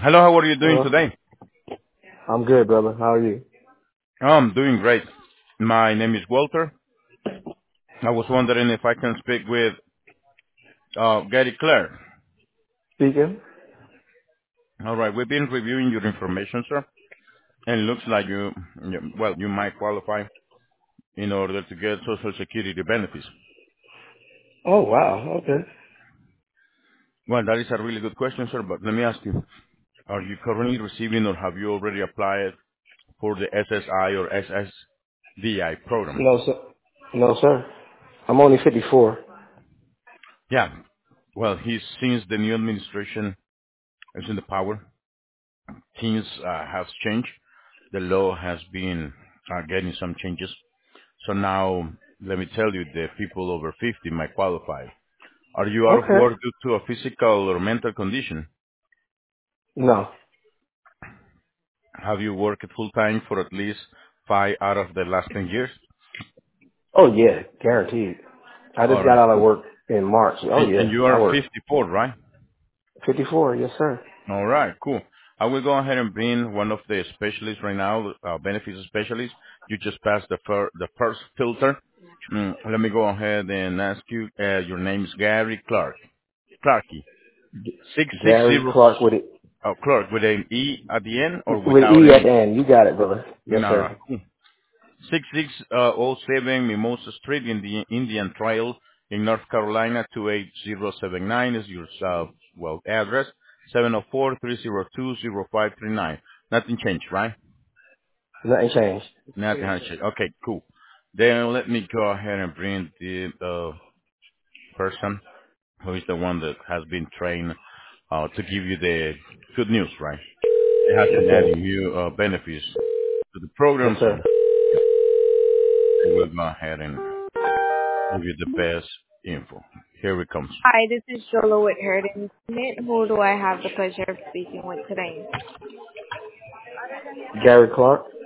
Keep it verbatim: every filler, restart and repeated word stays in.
Hello, how are you doing Hello? today? I'm good, brother. How are you? Oh, I'm doing great. My name is Walter. I was wondering if I can speak with uh, Gary Clark. Speaking? All right, we've been reviewing your information, sir, and it looks like you, you- well, you might qualify in order to get Social Security benefits. Oh, wow. Okay. Well, that is a really good question, sir, but let me ask you, are you currently receiving or have you already applied for the S S I or S S D I program? No, sir. No, sir. I'm only fifty-four. Yeah, well, he's, since the new administration is in the power, things uh, have changed. The law has been uh, getting some changes. So now, let me tell you, the people over fifty might qualify. Are you out of Okay. work due to a physical or mental condition? No. Have you worked full time for at least five out of the last ten years? Oh, yeah. Guaranteed. I just All got right, out of cool. work in March. Oh, And, yeah. and you I are work. fifty-four, right? fifty-four. Yes, sir. All right, cool. I will go ahead and bring one of the specialists right now, uh, benefits specialists. You just passed the, fir- the first filter. Mm, let me go ahead and ask you. Uh, your name is Gary Clark. Clarky. Six six Gary zero. Clark with it. Oh, Clark with an E at the end or With without E at any? the end. You got it, brother. Yes, No, sir. no. Cool. Six six uh, oh seven Mimosa Street in the Indian Trail in North Carolina two eight zero seven nine is your uh, well address. Seven zero four three zero two zero five three nine. Nothing changed, right? Nothing changed. Nothing has changed. Okay, cool. Then let me go ahead and bring the uh, person who is the one that has been trained uh, to give you the good news, right? They have Yes, been sir. adding new uh, benefits to the Yes, program, so sir. yeah, they will go ahead and give you the best info. Here it comes. Hi, this is Jola with Heritage Summit. Who do I have the pleasure of speaking with today? Gary Clark.